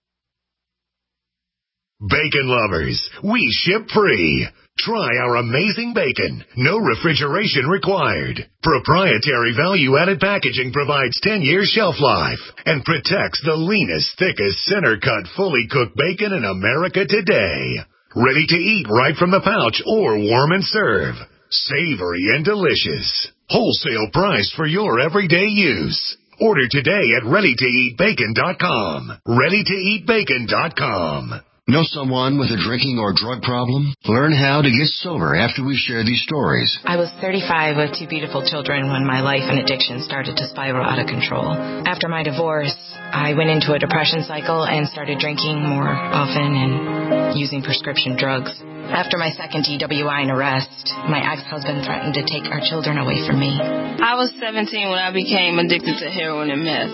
Bacon lovers, we ship free. Try our amazing bacon. No refrigeration required. Proprietary value-added packaging provides ten years shelf life and protects the leanest, thickest, center-cut, fully cooked bacon in America today. Ready to eat right from the pouch or warm and serve. Savory and delicious. Wholesale price for your everyday use. Order today at ready to eat bacon dot com. ready to eat bacon dot com. Know someone with a drinking or drug problem? Learn how to get sober after we share these stories. I was thirty-five with two beautiful children when my life and addiction started to spiral out of control. After my divorce, I went into a depression cycle and started drinking more often and using prescription drugs. After my second D W I and arrest, my ex-husband threatened to take our children away from me. I was seventeen when I became addicted to heroin and meth.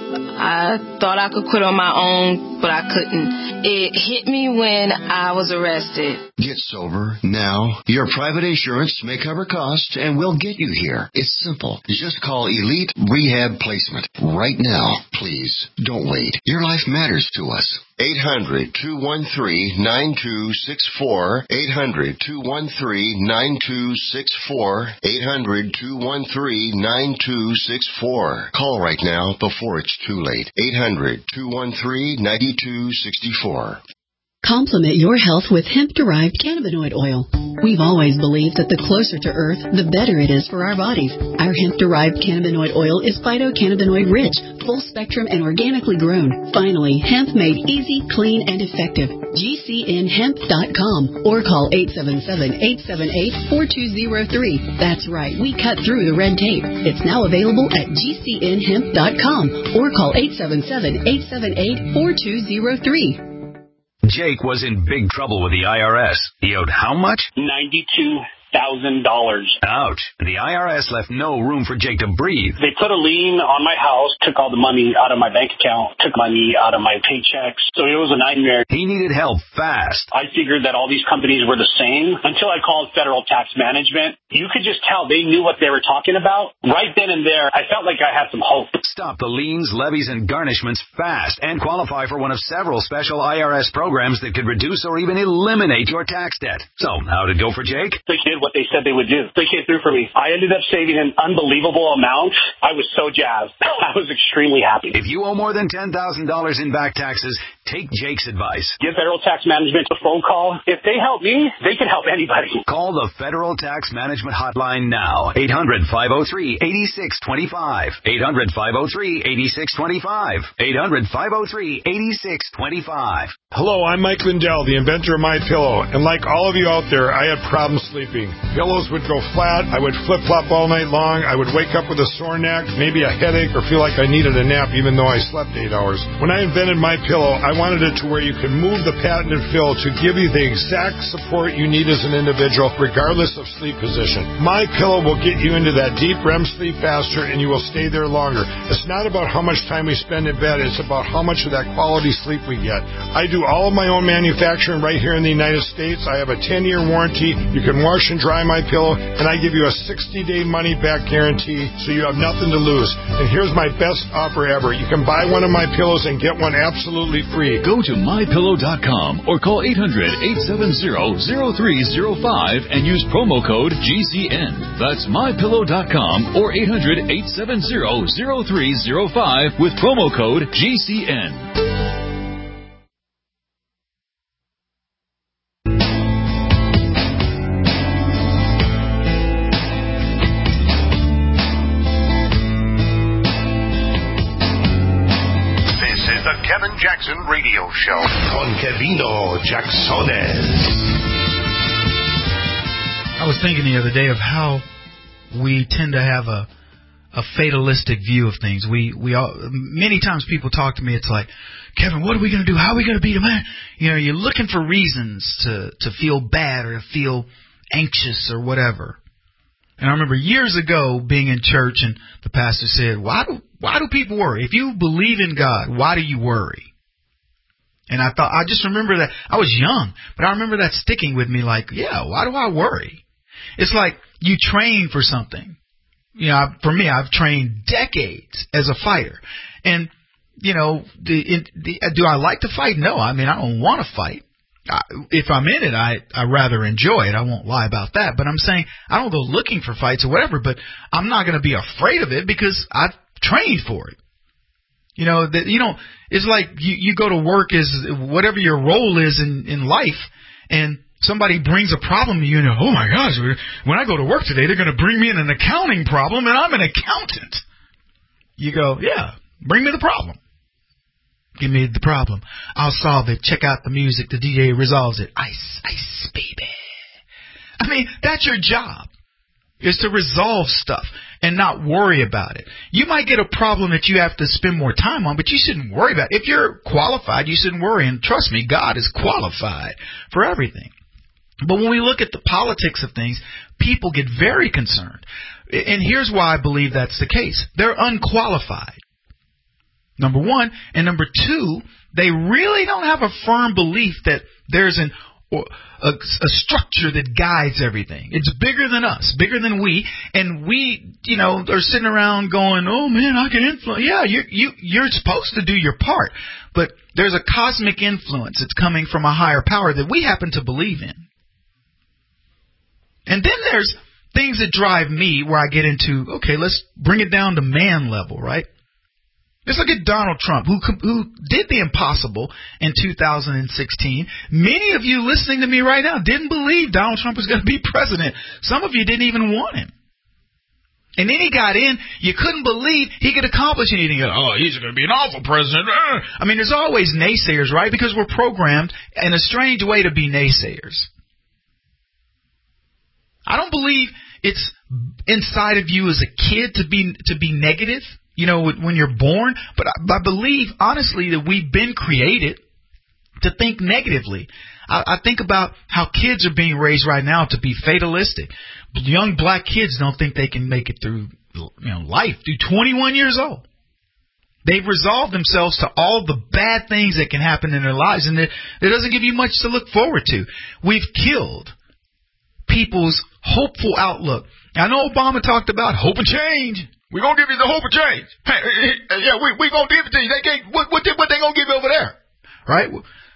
I thought I could quit on my own, but I couldn't. It hit me when I was arrested. Get sober now. Your private insurance may cover costs and we'll get you here. It's simple. Just call Elite Rehab Placement right now. Please, don't wait. Your life matters to us. eight hundred, two one three, nine two six four. eight hundred, two one three, nine two six four. eight hundred, two one three, nine two six four. Call right now before it's too late. eight hundred, two one three, nine two six four. Complement your health with hemp-derived cannabinoid oil. We've always believed that the closer to Earth, the better it is for our bodies. Our hemp-derived cannabinoid oil is phytocannabinoid-rich, full-spectrum, and organically grown. Finally, hemp made easy, clean, and effective. G C N hemp dot com or call eight seven seven, eight seven eight, four two zero three. That's right, we cut through the red tape. It's now available at G C N hemp dot com or call eight seven seven, eight seven eight, four two zero three. Jake was in big trouble with the I R S. He owed how much? ninety-two thousand dollars. Ouch. The I R S left no room for Jake to breathe. They put a lien on my house, took all the money out of my bank account, took money out of my paychecks. So it was a nightmare. He needed help fast. I figured that all these companies were the same until I called Federal Tax Management. You could just tell they knew what they were talking about. Right then and there, I felt like I had some hope. Stop the liens, levies, and garnishments fast and qualify for one of several special I R S programs that could reduce or even eliminate your tax debt. So, how'd it go for Jake? They did what they said they would do. They came through for me. I ended up saving an unbelievable amount. I was so jazzed. I was extremely happy. If you owe more than ten thousand dollars in back taxes, take Jake's advice. Give Federal Tax Management a phone call. If they help me, they can help anybody. Call the Federal Tax Management Hotline now. eight hundred, five oh three, eight six two five. eight hundred, five oh three, eight six two five. eight hundred, five oh three, eight six two five. Hello, I'm Mike Lindell, the inventor of MyPillow, and like all of you out there, I had problems sleeping. Pillows would go flat, I would flip-flop all night long, I would wake up with a sore neck, maybe a headache, or feel like I needed a nap even though I slept eight hours. When I invented MyPillow, I wanted it to where you could move the patented fill to give you the exact support you need as an individual, regardless of sleep position. MyPillow will get you into that deep R E M sleep faster, and you will stay there longer. It's not about how much time we spend in bed, it's about how much of that quality sleep we get. I do all of my own manufacturing right here in the United States. I have a ten-year warranty. You can wash and dry my pillow, and I give you a sixty-day money-back guarantee, so you have nothing to lose. And here's my best offer ever. You can buy one of my pillows and get one absolutely free. Go to my pillow dot com or call eight hundred, eight seven zero, zero three zero five and use promo code G C N. That's my pillow dot com or eight hundred, eight seven zero, zero three zero five with promo code G C N. Kevin Jackson Radio Show con Kevino Jacksones. I was thinking the other day of how we tend to have a a fatalistic view of things. We we all many times people talk to me. It's like, Kevin, what are we going to do? How are we going to beat him? You know, you're looking for reasons to to feel bad or to feel anxious or whatever. And I remember years ago being in church and the pastor said, why do why do people worry? If you believe in God, why do you worry? And I thought, I just remember that. I was young, but I remember that sticking with me like, yeah, why do I worry? It's like you train for something. You know, for me, I've trained decades as a fighter. And, you know, the, it, the, do I like to fight? No, I mean, I don't want to fight. I, if I'm in it, I, I rather enjoy it. I won't lie about that. But I'm saying I don't go looking for fights or whatever, but I'm not going to be afraid of it because I've trained for it. You know, that, you know, it's like you, you go to work as whatever your role is in, in life, and somebody brings a problem to you, and you're, oh my gosh, when I go to work today, they're going to bring me in an accounting problem, and I'm an accountant. You go, yeah, bring me the problem. Give me the problem. I'll solve it. Check out the music. The D J resolves it. Ice, ice, baby. I mean, that's your job, is to resolve stuff and not worry about it. You might get a problem that you have to spend more time on, but you shouldn't worry about it. If you're qualified, you shouldn't worry. And trust me, God is qualified for everything. But when we look at the politics of things, people get very concerned. And here's why I believe that's the case. They're unqualified. Number one. And number two, they really don't have a firm belief that there's an a, a structure that guides everything. It's bigger than us, bigger than we. And we, you know, are sitting around going, oh, man, I can influence. Yeah, you, you, you're supposed to do your part. But there's a cosmic influence that's coming from a higher power that we happen to believe in. And then there's things that drive me where I get into, okay, let's bring it down to man level, right? Let's look at Donald Trump, who who did the impossible in two thousand sixteen. Many of you listening to me right now didn't believe Donald Trump was going to be president. Some of you didn't even want him. And then he got in. You couldn't believe he could accomplish anything. Oh, he's going to be an awful president. I mean, there's always naysayers, right? Because we're programmed in a strange way to be naysayers. I don't believe it's inside of you as a kid to be to be negative, you know, when you're born. But I, I believe, honestly, that we've been created to think negatively. I, I think about how kids are being raised right now to be fatalistic. Young black kids don't think they can make it through, you know, life through twenty-one years old. They've resolved themselves to all the bad things that can happen in their lives, and it, it doesn't give you much to look forward to. We've killed people's hopeful outlook. I know Obama talked about hope and change. We're going to give you the hope of change. Hey, hey, yeah, we, we're going to give it to you. They can't, what, what, what they going to give you over there? Right?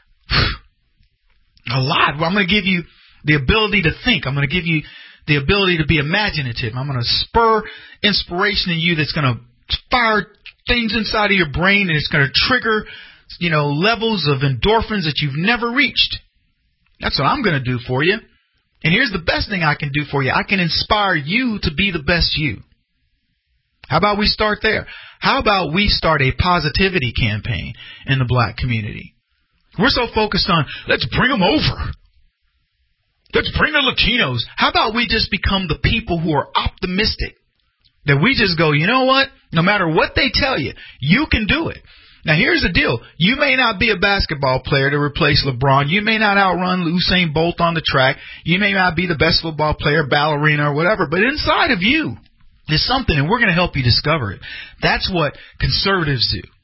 A lot. I'm going to give you the ability to think. I'm going to give you the ability to be imaginative. I'm going to spur inspiration in you that's going to fire things inside of your brain, and it's going to trigger, you know, levels of endorphins that you've never reached. That's what I'm going to do for you. And here's the best thing I can do for you. I can inspire you to be the best you. How about we start there? How about we start a positivity campaign in the black community? We're so focused on, let's bring them over. Let's bring the Latinos. How about we just become the people who are optimistic? That we just go, you know what? No matter what they tell you, you can do it. Now, here's the deal. You may not be a basketball player to replace LeBron. You may not outrun Usain Bolt on the track. You may not be the best football player, ballerina, or whatever. But inside of you is something, and we're going to help you discover it. That's what conservatives do.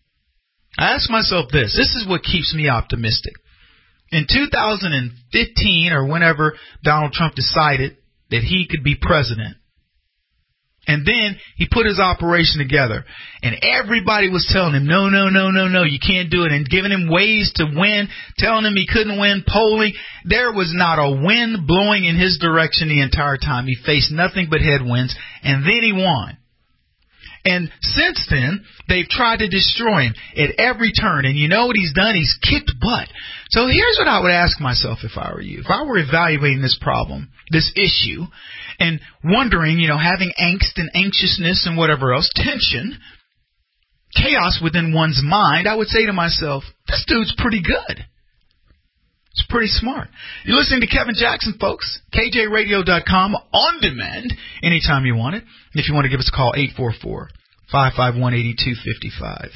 I ask myself this. This is what keeps me optimistic. In two thousand fifteen, or whenever Donald Trump decided that he could be president, and then he put his operation together, and everybody was telling him, no, no, no, no, no, you can't do it, and giving him ways to win, telling him he couldn't win, polling. There was not a wind blowing in his direction the entire time. He faced nothing but headwinds, and then he won. And since then, they've tried to destroy him at every turn. And you know what he's done? He's kicked butt. So here's what I would ask myself if I were you. If I were evaluating this problem, this issue, and wondering, you know, having angst and anxiousness and whatever else, tension, chaos within one's mind, I would say to myself, this dude's pretty good. It's pretty smart. You're listening to Kevin Jackson, folks. K J radio dot com, on demand, anytime you want it. And if you want to give us a call, eight four four, five five one, eight two five five.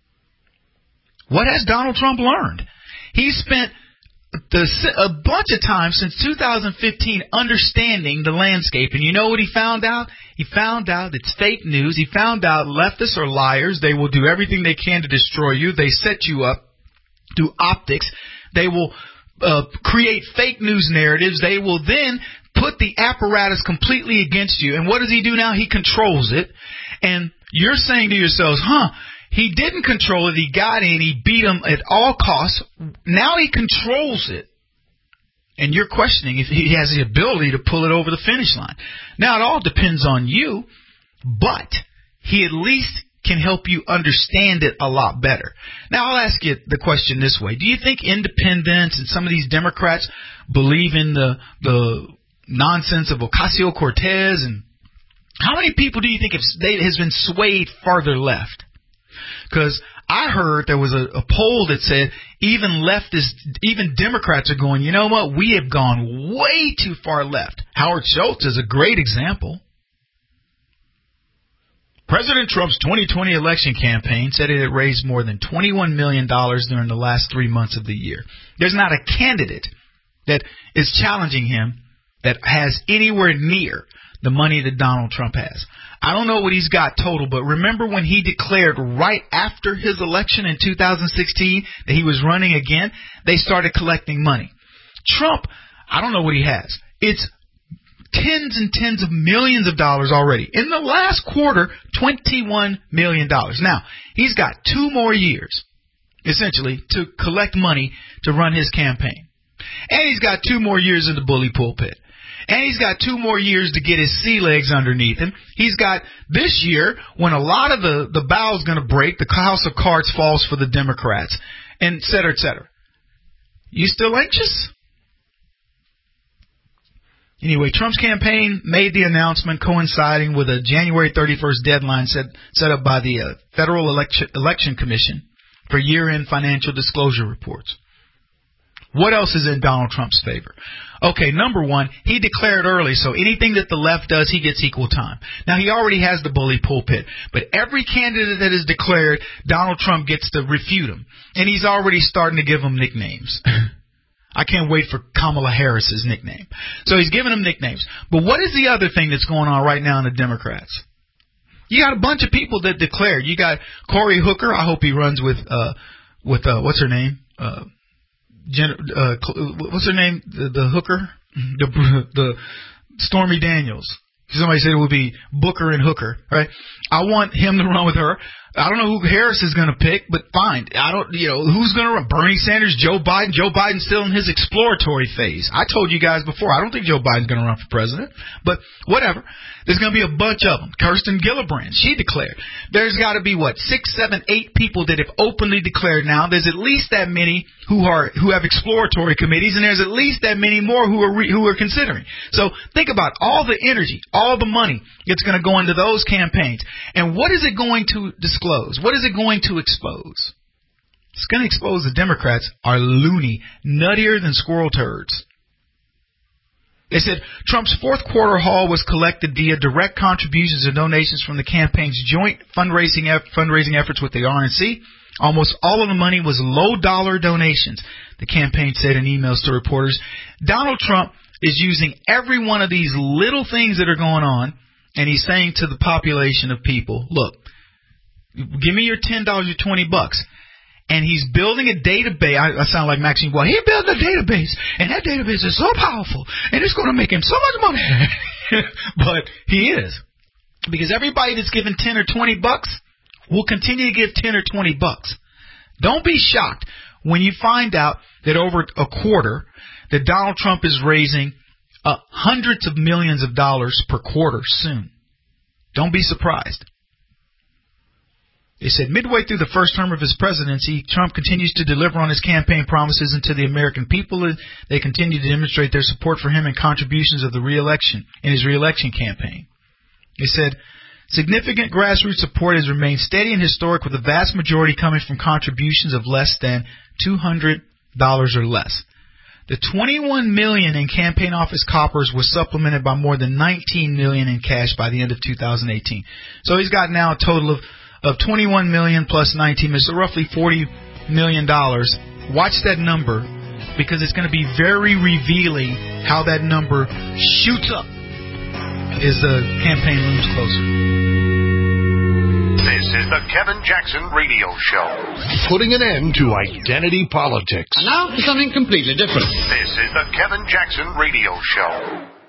What has Donald Trump learned? He spent the, a bunch of time since two thousand fifteen understanding the landscape. And you know what he found out? He found out it's fake news. He found out leftists are liars. They will do everything they can to destroy you. They set you up through optics. They will uh, create fake news narratives. They will then put the apparatus completely against you. And what does he do now? He controls it. And you're saying to yourselves, huh, he didn't control it. He got in. He beat him at all costs. Now he controls it. And you're questioning if he has the ability to pull it over the finish line. Now, it all depends on you, but he at least can help you understand it a lot better. Now, I'll ask you the question this way. Do you think independents and some of these Democrats believe in the the nonsense of Ocasio-Cortez? And how many people do you think have, they, has been swayed farther left? Because I heard there was a, a poll that said even leftists, even Democrats are going, you know what, we have gone way too far left. Howard Schultz is a great example. President Trump's twenty twenty election campaign said it had raised more than twenty-one million dollars during the last three months of the year. There's not a candidate that is challenging him that has anywhere near the money that Donald Trump has. I don't know what he's got total, but remember when he declared right after his election in two thousand sixteen that he was running again, they started collecting money. Trump, I don't know what he has. It's tens and tens of millions of dollars already. In the last quarter, twenty-one million dollars. Now, he's got two more years, essentially, to collect money to run his campaign. And he's got two more years in the bully pulpit. And he's got two more years to get his sea legs underneath him. He's got this year when a lot of the, the bow's going to break, the house of cards falls for the Democrats, and et cetera, et cetera. You still anxious? Anyway, Trump's campaign made the announcement coinciding with a January thirty-first deadline set, set up by the uh, Federal Election, Election Commission for year-end financial disclosure reports. What else is in Donald Trump's favor? Okay, number one, he declared early, so anything that the left does, he gets equal time. Now, he already has the bully pulpit, but every candidate that is declared, Donald Trump gets to refute him. And he's already starting to give them nicknames. I can't wait for Kamala Harris's nickname. So he's giving them nicknames. But what is the other thing that's going on right now in the Democrats? You got a bunch of people that declared. You got Cory Hooker. I hope he runs with, uh, with, uh, what's her name? Uh, Jen, uh, what's her name? The, the hooker? The, the Stormy Daniels. Somebody said it would be Booker and Hooker, right? I want him to run with her. I don't know who Harris is going to pick, but fine. I don't, you know, who's going to run? Bernie Sanders, Joe Biden. Joe Biden's still in his exploratory phase. I told you guys before, I don't think Joe Biden's going to run for president, but whatever. There's going to be a bunch of them. Kirsten Gillibrand, she declared. There's got to be, what, six, seven, eight people that have openly declared now. There's at least that many who are who have exploratory committees, and there's at least that many more who are re, who are considering. So think about all the energy, all the money that's going to go into those campaigns. And what is it going to disclose? What is it going to expose? It's going to expose the Democrats are loony, nuttier than squirrel turds. They said Trump's fourth quarter haul was collected via direct contributions and donations from the campaign's joint fundraising fundraising efforts with the R N C. Almost all of the money was low-dollar donations, the campaign said in emails to reporters. Donald Trump is using every one of these little things that are going on, and he's saying to the population of people, look, give me your ten dollars or twenty bucks. And he's building a database. I, I sound like Maxine White. He's building a database, and that database is so powerful, and it's going to make him so much money. But he is. Because everybody that's given ten or twenty bucks will continue to give ten or twenty bucks. Don't be shocked when you find out that over a quarter that Donald Trump is raising uh, hundreds of millions of dollars per quarter soon. Don't be surprised. They said midway through the first term of his presidency, Trump continues to deliver on his campaign promises and to the American people. They continue to demonstrate their support for him and contributions of the re-election in his re-election campaign. They said significant grassroots support has remained steady and historic, with the vast majority coming from contributions of less than two hundred dollars or less. The twenty-one million dollars in campaign office coppers was supplemented by more than nineteen million dollars in cash by the end of two thousand eighteen. So he's got now a total of of twenty-one million dollars plus nineteen million dollars, so roughly forty million dollars. Watch that number, because it's going to be very revealing how that number shoots up as the campaign looms closer. This is the Kevin Jackson Radio Show, putting an end to identity politics. And now for something completely different. This is the Kevin Jackson Radio Show.